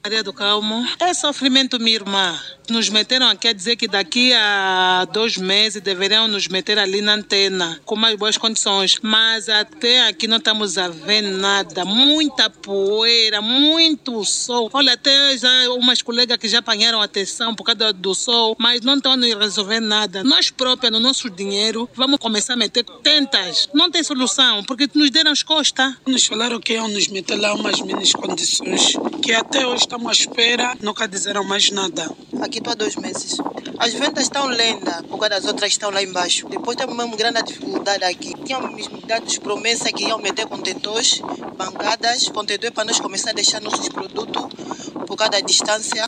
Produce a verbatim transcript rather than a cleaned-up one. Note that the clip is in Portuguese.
Maria do Calmo, é sofrimento, minha irmã. Nos meteram aqui a dizer que daqui a dois meses deveriam nos meter ali na antena, com mais boas condições. Mas até aqui não estamos a ver nada. Muita poeira, muito sol. Olha, até já umas colegas que já apanharam atenção por causa do sol, mas não estão a resolver nada. Nós próprios, no nosso dinheiro, vamos começar a meter tentas. Não tem solução, porque nos deram as costas. Nos falaram que iam nos meter lá umas menos condições, que até hoje estamos à espera, nunca disseram mais nada. Aqui estou há dois meses. As vendas estão lendas, porque as outras estão lá embaixo. Depois temos mesmo grande dificuldade aqui. Tínhamos me dado promessas que iam meter contentores, bancadas, contentores para nós começar a deixar nossos produtos por causa da distância.